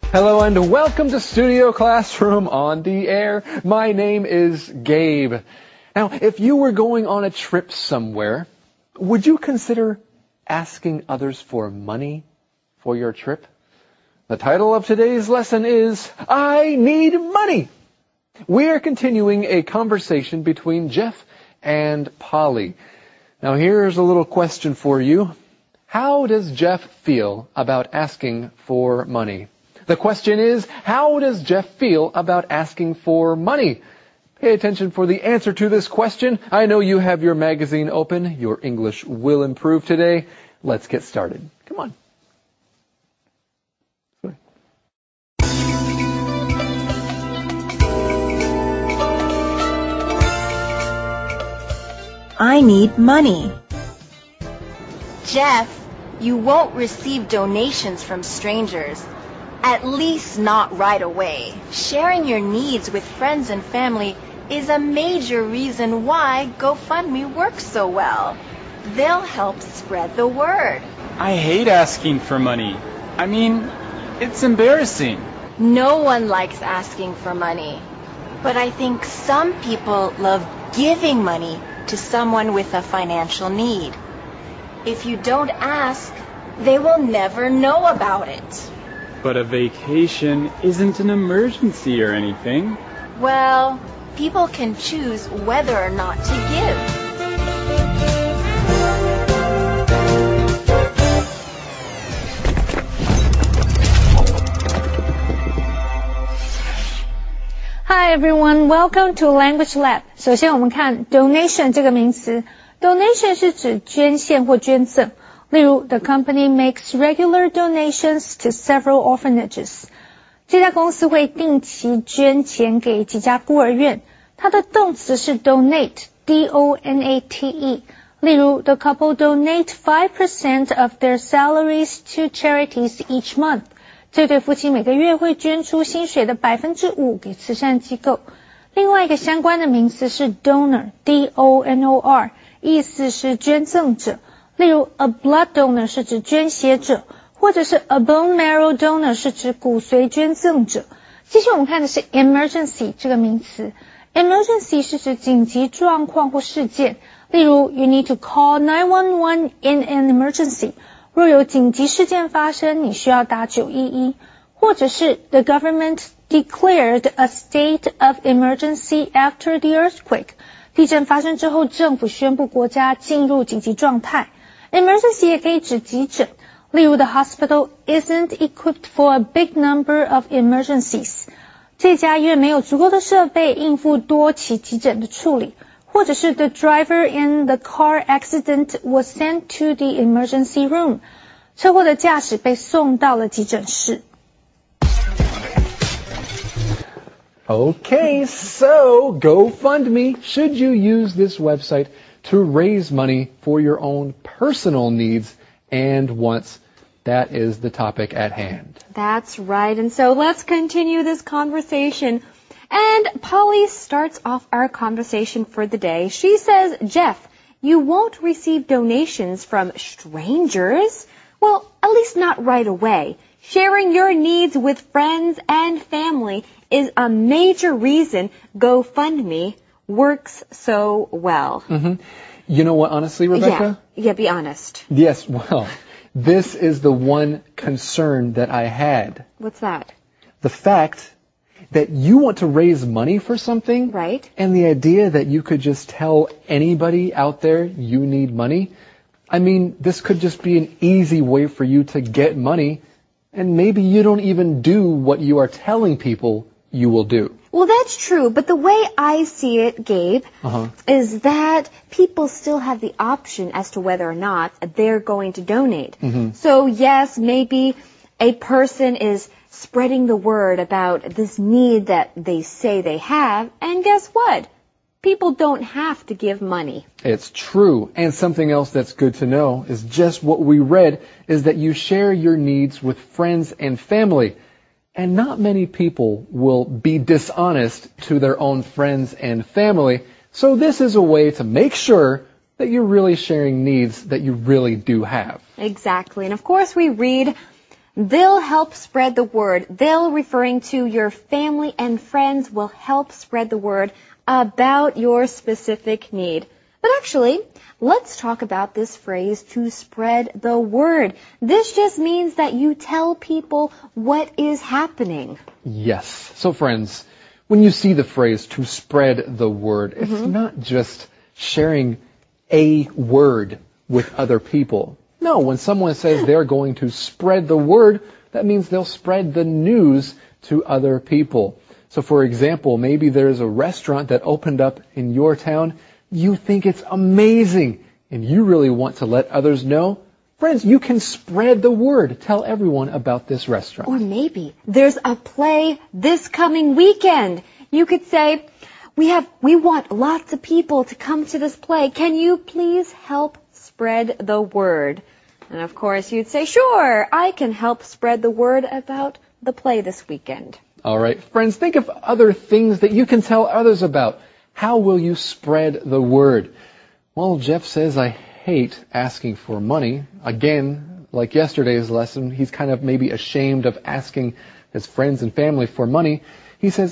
Hello and welcome to Studio Classroom on the air. My name is Gabe. Now, if you were going on a trip somewhere, would you consider asking others for money for your trip? The title of today's lesson is, I Need Money. We are continuing a conversation between Jeff and Polly. Now, here's a little question for you. How does Jeff feel about asking for money? The question is, how does Jeff feel about asking for money? Pay attention for the answer to this question. I know you have your magazine open. Your English will improve today. Let's get started. Come on. I need money. Jeff, you won't receive donations from strangers. At least not right away. Sharing your needs with friends and family is a major reason why GoFundMe works so well. They'll help spread the word. I hate asking for money. I mean, it's embarrassing. No one likes asking for money. But I think some people love giving money to someone with a financial need. If you don't ask, they will never know about it. But a vacation isn't an emergency or anything. Well, people can choose whether or not to give. Hi everyone, welcome to Language Lab. 首先我们看 donation 这个名词。donation 是指捐献或捐赠。例如 the company makes regular donations to several orphanages. 这家公司会定期捐钱给几家孤儿院。它的动词是 donate, D-O-N-A-T-E. 例如 the couple donate 5% of their salaries to charities each month. 这对夫妻每个月会捐出薪水的 5% 给慈善机构。另外一个相关的名词是 donor, D-O-N-O-R, 意思是捐赠者。例如 a blood donor 是指捐血者，或者是 a bone marrow donor 是指骨髓捐赠者。接下来我们看的是 emergency 这个名词。emergency 是指紧急状况或事件。例如 you need to call 911 in an emergency. 若有紧急事件发生，你需要打911。或者是 the government declared a state of emergency after the earthquake. 地震发生之后，政府宣布国家进入紧急状态。Emergency 也可以指急诊，例如 the hospital isn't equipped for a big number of emergencies. 这家医院没有足够的设备应付多起急诊的处理，或者是 the driver in the car accident was sent to the emergency room. 车祸的驾驶被送到了急诊室。 Okay, so GoFundMe. Should you use this website to raise money for your own personal needs and wants? That is the topic at hand. That's right. And so let's continue this conversation. And Polly starts off our conversation for the day. She says, Jeff, you won't receive donations from strangers. Well, at least not right away. Sharing your needs with friends and family is a major reason GoFundMe works so well. Mm-hmm. You know what, honestly, Rebecca? Yeah, be honest. Yes, well, this is the one concern that I had. What's that? The fact that you want to raise money for something. Right. And the idea that you could just tell anybody out there you need money. I mean, this could just be an easy way for you to get money, and maybe you don't even do what you are telling people you will do. Well, that's true, but the way I see it, Gabe, is that people still have the option as to whether or not they're going to donate. Mm-hmm. So, yes, maybe a person is spreading the word about this need that they say they have, and guess what? People don't have to give money. It's true. And something else that's good to know is just what we read is that you share your needs with friends and family. And not many people will be dishonest to their own friends and family. So this is a way to make sure that you're really sharing needs that you really do have. Exactly. And of course we read They'll help spread the word. They'll, referring to your family and friends, will help spread the word about your specific need. But actually, let's talk about this phrase, to spread the word. This just means that you tell people what is happening. Yes. So friends, when you see the phrase to spread the word, it's not just sharing a word with other people. No, when someone says they're going to spread the word, that means they'll spread the news to other people. So for example, maybe there's a restaurant that opened up in your town. You think it's amazing and you really want to let others know. Friends, you can spread the word. Tell everyone about this restaurant. Or maybe there's a play this coming weekend. You could say, we want lots of people to come to this play. Can you please help spread the word? And of course you'd say, sure, I can help spread the word about the play this weekend. All right, friends, think of other things that you can tell others about. How will you spread the word? Well, Jeff says, I hate asking for money. Again, like yesterday's lesson, he's kind of maybe ashamed of asking his friends and family for money. He says,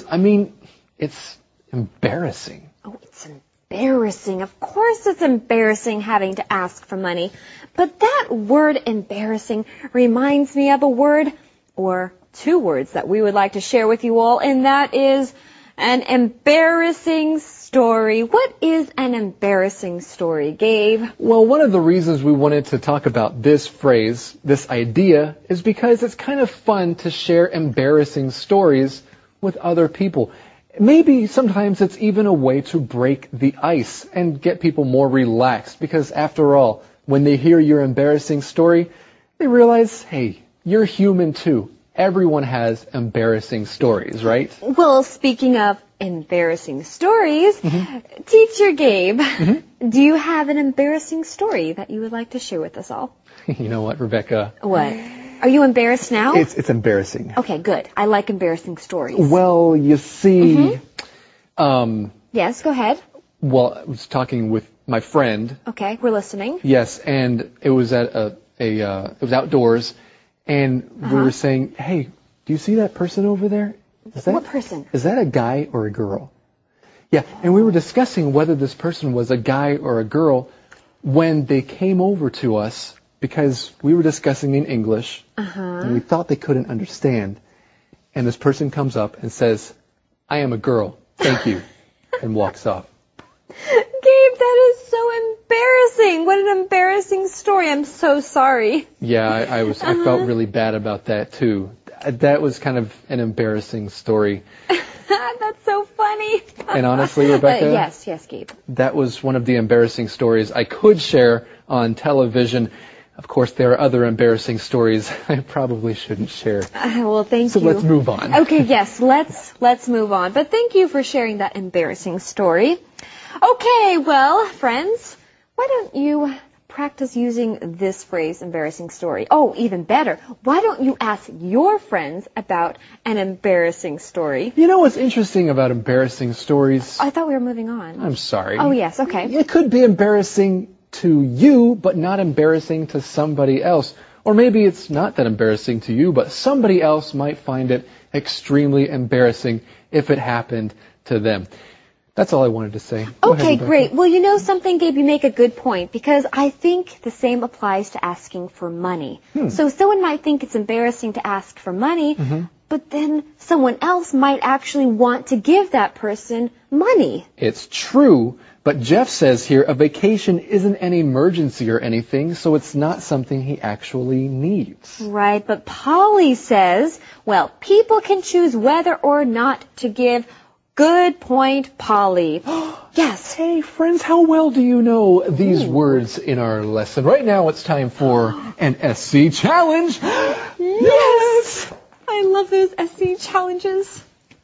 it's embarrassing. Oh, it's embarrassing. Of course it's embarrassing having to ask for money. But that word embarrassing reminds me of a word, or two words, that we would like to share with you all, and that is an embarrassing story. What is an embarrassing story, Gabe? Well, one of the reasons we wanted to talk about this phrase, this idea, is because it's kind of fun to share embarrassing stories with other people. Maybe sometimes it's even a way to break the ice and get people more relaxed, because after all, when they hear your embarrassing story, they realize, hey, you're human too. Everyone has embarrassing stories, right? Well, speaking of embarrassing stories, Teacher Gabe, do you have an embarrassing story that you would like to share with us all? You know what, Rebecca? What? Are you embarrassed now? It's embarrassing. Okay, good. I like embarrassing stories. Well, you see... Yes, go ahead. Well, I was talking with my friend. Okay, we're listening. Yes, and it was at it was outdoors, and we were saying, hey, do you see that person over there? What person? Is that a guy or a girl? Yeah, and we were discussing whether this person was a guy or a girl when they came over to us, because we were discussing in English, and we thought they couldn't understand. And this person comes up and says, I am a girl, thank you, and walks off. Gabe, that is so embarrassing. What an embarrassing story. I'm so sorry. Yeah, I felt really bad about that too. That was kind of an embarrassing story. That's so funny. And honestly, Rebecca, yes, Gabe. That was one of the embarrassing stories I could share on television. Of course, there are other embarrassing stories I probably shouldn't share. Well, thank you. So let's move on. Okay, yes, let's move on. But thank you for sharing that embarrassing story. Okay, well, friends, why don't you practice using this phrase, embarrassing story? Oh, even better, why don't you ask your friends about an embarrassing story? You know what's interesting about embarrassing stories? I thought we were moving on. I'm sorry. Oh, yes, okay. It could be embarrassing to you, but not embarrassing to somebody else. Or maybe it's not that embarrassing to you, but somebody else might find it extremely embarrassing if it happened to them. That's all I wanted to say. Go ahead, Rebecca. Great. Well, you know something, Gabe, you make a good point, because I think the same applies to asking for money. So someone might think it's embarrassing to ask for money, but then someone else might actually want to give that person money. It's true, but Jeff says here a vacation isn't an emergency or anything, so it's not something he actually needs. Right, but Polly says, well, people can choose whether or not to give. Good point, Polly. Yes. Hey, friends, how well do you know these words in our lesson? Right now it's time for an SC challenge. Yes! I love those SC challenges.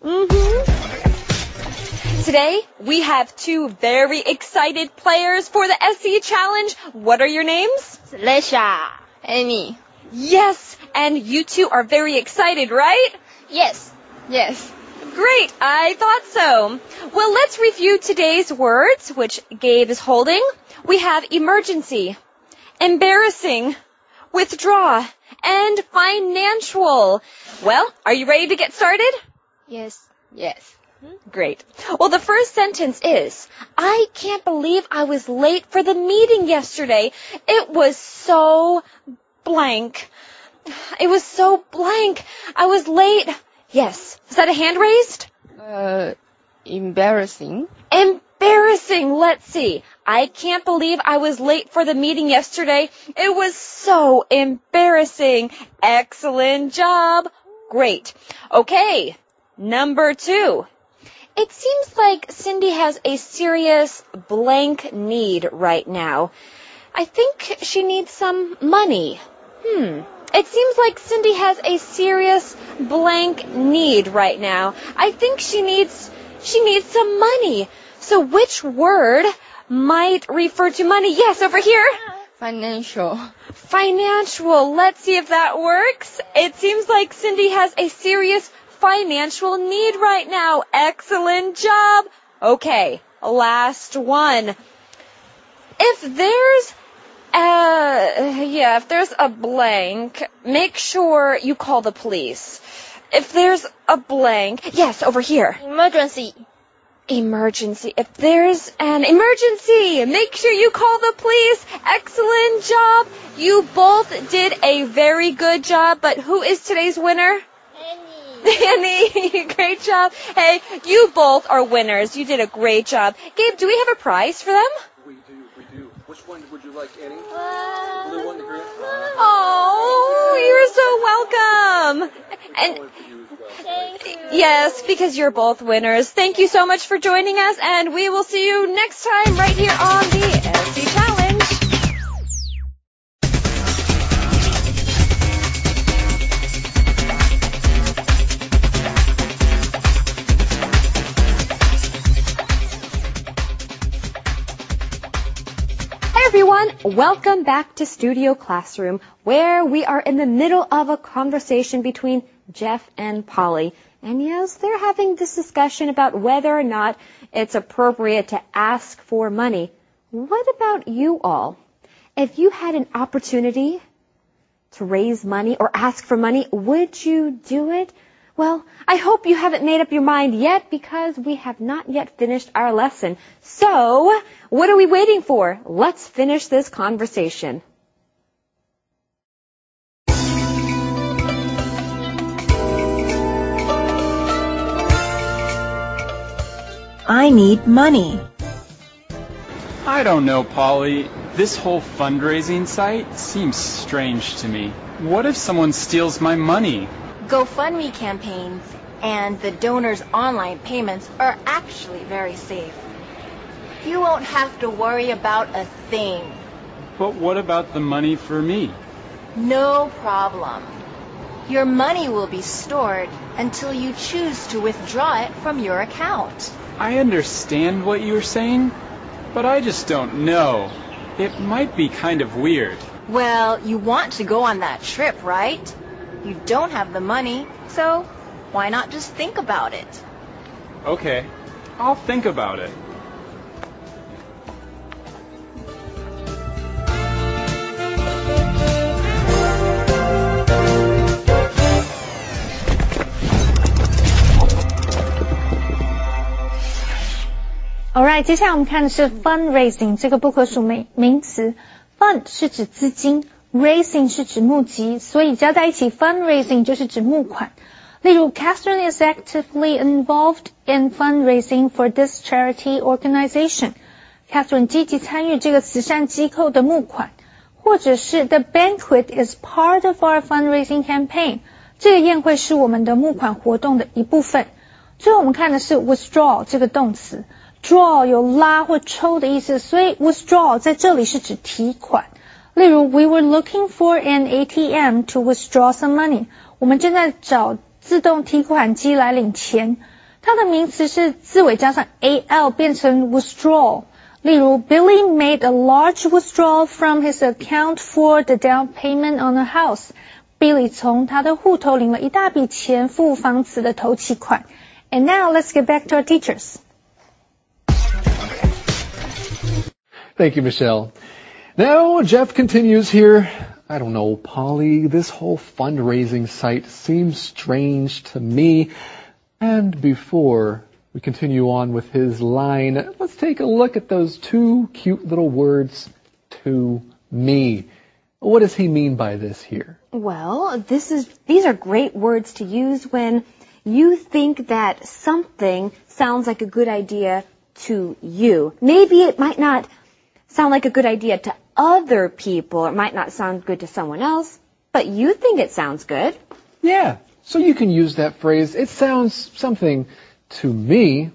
Today, we have two very excited players for the SC challenge. What are your names? Celestia, Amy. Yes, and you two are very excited, right? Yes. Great, I thought so. Well, let's review today's words, which Gabe is holding. We have emergency, embarrassing, withdraw, and financial. Well, are you ready to get started? Yes. Great. Well, the first sentence is, I can't believe I was late for the meeting yesterday. It was so blank. I was late. Yes. Is that a hand raised? Embarrassing. Embarrassing. Let's see. I can't believe I was late for the meeting yesterday. It was so embarrassing. Excellent job. Great. Okay. Number 2. It seems like Cindy has a serious blank need right now. I think she needs some money. It seems like Cindy has a serious blank need right now. I think she needs some money. So which word might refer to money? Yes, over here. Financial. Let's see if that works. It seems like Cindy has a serious financial need right now. Excellent job. Okay, last one. If there's a blank, make sure you call the police. If there's a blank, yes, over here. Emergency. If there's an emergency, make sure you call the police. Excellent job. You both did a very good job, but who is today's winner? Annie, great job. Hey, you both are winners. You did a great job. Gabe, do we have a prize for them? We do. Which one would you like, Annie? Blue one, the green? Oh, you're so welcome. And yes, because you're both winners. Thank you so much for joining us, and we will see you next time right here on the SC Challenge. Everyone, welcome back to Studio Classroom, where we are in the middle of a conversation between Jeff and Polly. And yes, they're having this discussion about whether or not it's appropriate to ask for money. What about you all? If you had an opportunity to raise money or ask for money, would you do it? Well, I hope you haven't made up your mind yet because we have not yet finished our lesson. So, what are we waiting for? Let's finish this conversation. I need money. I don't know, Polly. This whole fundraising site seems strange to me. What if someone steals my money? GoFundMe campaigns and the donors' online payments are actually very safe. You won't have to worry about a thing. But what about the money for me? No problem. Your money will be stored until you choose to withdraw it from your account. I understand what you're saying, but I just don't know. It might be kind of weird. Well, you want to go on that trip, right? You don't have the money, so why not just think about it? Okay, I'll think about it. Alright， 接下来我们看的是 fundraising 这个不可数名词。Fund 是指资金 ，raising 是指募集，所以加在一起 fundraising 就是指募款。例如 Catherine is actively involved in fundraising for this charity organization. Catherine 积极参与这个慈善机构的募款。或者是 The banquet is part of our fundraising campaign. 这个宴会是我们的募款活动的一部分。最后我们看的是 withdraw 这个动词。Draw 有拉或抽的意思，所以 withdraw 在这里是指提款。例如 We were looking for an ATM to withdraw some money. 我们正在找自动提款机来领钱。它的名词是字尾加上 al 变成 withdraw。例如 Billy made a large withdrawal from his account for the down payment on a house. Billy 从他的户头领了一大笔钱付房子的头期款。And now let's get back to our teachers. Thank you, Michelle. Now, Jeff continues here I don't know, Polly, this whole fundraising site seems strange to me. And before we continue on with his line, let's take a look at those two cute little words, to me. What does he mean by this here? Well, these are great words to use when you think that something sounds like a good idea to you. Maybe it might not sound like a good idea to other people. It might not sound good to someone else, but you think it sounds good. Yeah, so you can use that phrase. It sounds something to me.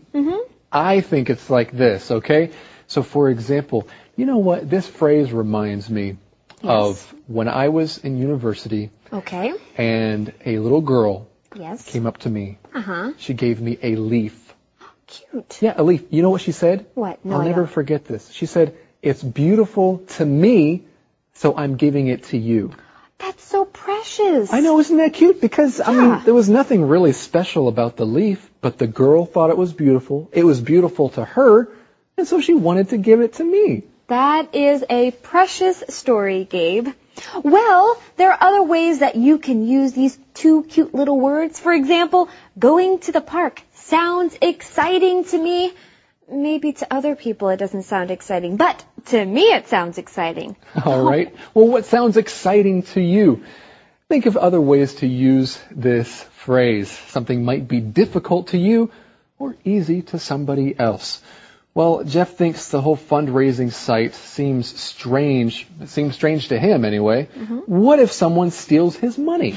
I think it's like this, okay? So for example, you know what? This phrase reminds me of when I was in university. Okay. And a little girl came up to me. She gave me a leaf. Cute. Yeah, a leaf. You know what she said? What? No, I'll never forget this. She said, "It's beautiful to me, so I'm giving it to you." That's so precious. I know, isn't that cute? Because, I mean, there was nothing really special about the leaf, but the girl thought it was beautiful. It was beautiful to her, and so she wanted to give it to me. That is a precious story, Gabe. Well, there are other ways that you can use these two cute little words. For example, going to the park sounds exciting to me. Maybe to other people it doesn't sound exciting, but to me it sounds exciting. All right. Well, what sounds exciting to you? Think of other ways to use this phrase. Something might be difficult to you or easy to somebody else. Well, Jeff thinks the whole fundraising site seems strange. It seems strange to him anyway. What if someone steals his money?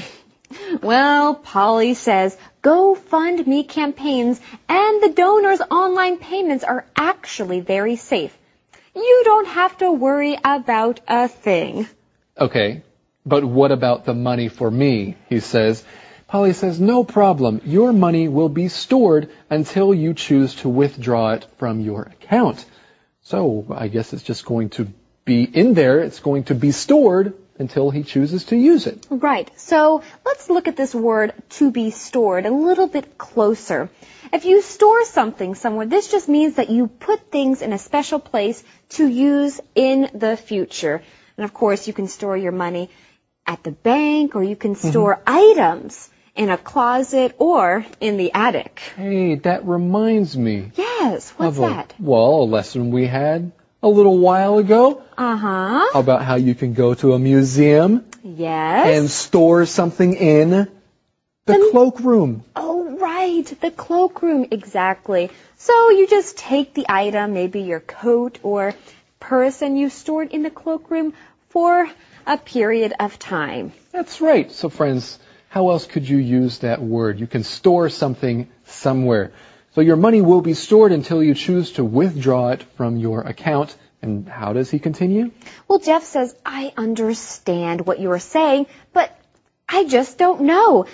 Well, Polly says GoFundMe campaigns and the donors' online payments are actually very safe. You don't have to worry about a thing. Okay, but what about the money for me? He says. Polly says, no problem. Your money will be stored until you choose to withdraw it from your account. So I guess it's just going to be in there. It's going to be stored until he chooses to use it. Right. So let's look at this word, to be stored, a little bit closer. If you store something somewhere, this just means that you put things in a special place to use in the future. And of course, you can store your money at the bank, or you can store items in a closet or in the attic. Hey, that reminds me. Yes, what's that? Well, a lesson we had a little while ago. About how you can go to a museum. Yes. And store something in the cloakroom. Oh, right, the cloakroom, exactly. So you just take the item, maybe your coat or purse, and you store it in the cloakroom for a period of time. That's right. So friends, how else could you use that word? You can store something somewhere. So your money will be stored until you choose to withdraw it from your account. And how does he continue? Well, Jeff says, I understand what you are saying, but I just don't know.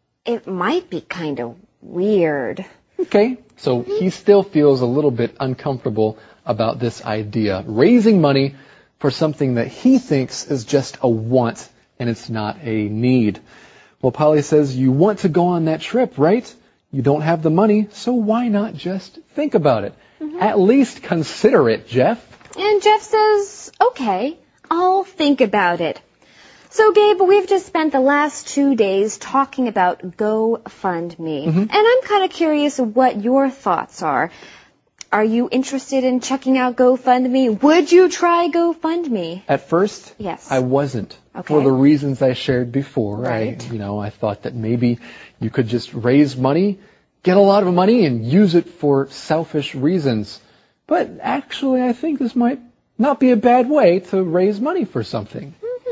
It might be kind of weird. Okay, so he still feels a little bit uncomfortable about this idea. Raising money for something that he thinks is just a want and it's not a need. Well, Polly says, you want to go on that trip, right? You don't have the money, so why not just think about it? At least consider it, Jeff. And Jeff says, okay, I'll think about it. So, Gabe, we've just spent the last 2 days talking about GoFundMe. And I'm kind of curious what your thoughts are. Are you interested in checking out GoFundMe? Would you try GoFundMe? At first, yes, I wasn't. Okay. For the reasons I shared before. Right. I thought that maybe you could just raise money, get a lot of money, and use it for selfish reasons. But actually, I think this might not be a bad way to raise money for something.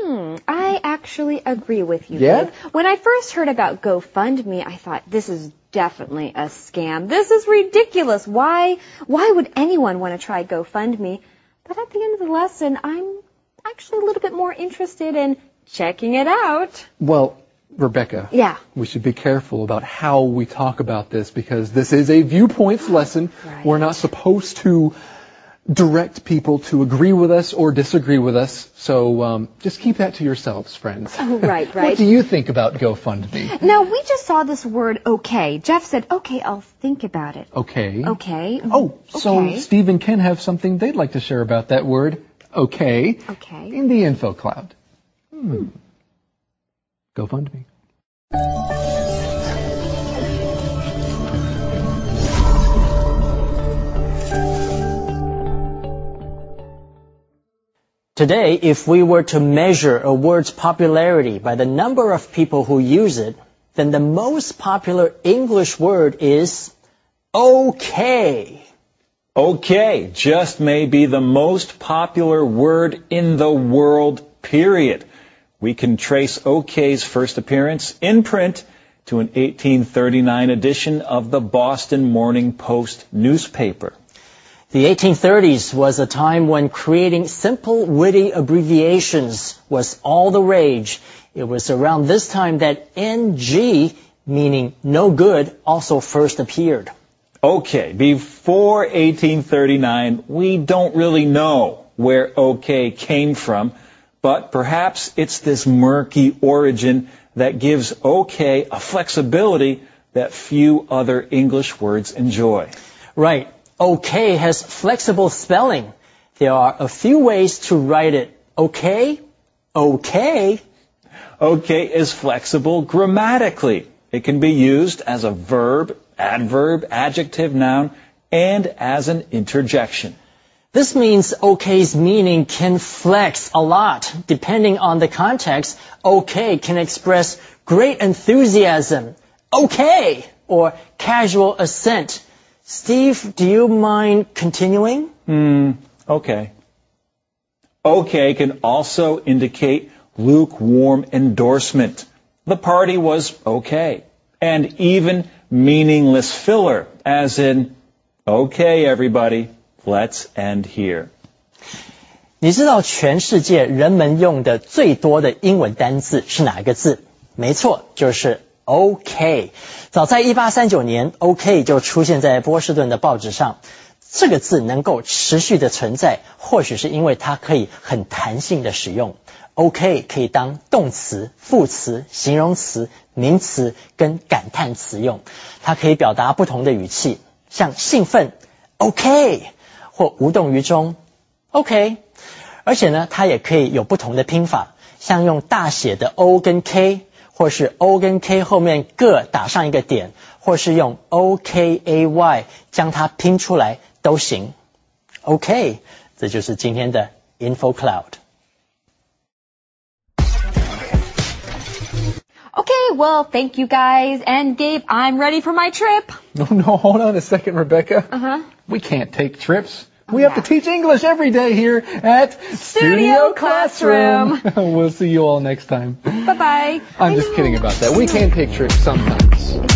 I actually agree with you, Yeah? Gabe. When I first heard about GoFundMe, I thought, this is definitely a scam. This is ridiculous. Why would anyone want to try GoFundMe? But at the end of the lesson, I'm actually a little bit more interested in checking it out. Well, Rebecca, Yeah. we should be careful about how we talk about this because this is a viewpoints lesson. Right. We're not supposed to direct people to agree with us or disagree with us. So just keep that to yourselves, friends. Oh, right. What do you think about GoFundMe? Now, we just saw this word, okay. Jeff said, okay, I'll think about it. Okay. Okay. Oh, so Okay. Steve and Ken have something they'd like to share about that word, okay, Okay. in the info cloud. GoFundMe. Today, if we were to measure a word's popularity by the number of people who use it, then the most popular English word is okay. Okay just may be the most popular word in the world, period. We can trace okay's first appearance in print to an 1839 edition of the Boston Morning Post newspaper. The 1830s was a time when creating simple, witty abbreviations was all the rage. It was around this time that NG, meaning no good, also first appeared. Okay, before 1839, we don't really know where okay came from, but perhaps it's this murky origin that gives okay a flexibility that few other English words enjoy. Right. Okay has flexible spelling. There are a few ways to write it. Okay, okay. Okay is flexible grammatically. It can be used as a verb, adverb, adjective, noun, and as an interjection. This means okay's meaning can flex a lot. Depending on the context, okay can express great enthusiasm, okay, or casual assent. Steve, do you mind continuing? Okay. Okay can also indicate lukewarm endorsement. The party was okay. And even meaningless filler, as in, okay everybody, let's end here. 你知道全世界人们用的最多的英文单字是哪个字？没错，就是 OK。早在1839年 OK 就出现在波士顿的报纸上。这个字能够持续的存在，或许是因为它可以很弹性的使用。OK 可以当动词、副词、形容词、名词跟感叹词用。它可以表达不同的语气，像兴奋 OK 或无动于衷 OK。而且呢，它也可以有不同的拼法，像用大写的 O 跟 K， 或是 O 跟 K 后面各打上一个点，或是用 OKAY 将它拼出来都行。OK， 这就是今天的 Info Cloud。Okay, well, thank you guys. And Gabe, I'm ready for my trip. No, hold on a second, Rebecca. We can't take trips. We have to teach English every day here at Studio Classroom. We'll see you all next time. Bye-bye. I'm just kidding about that. We can take trips sometimes.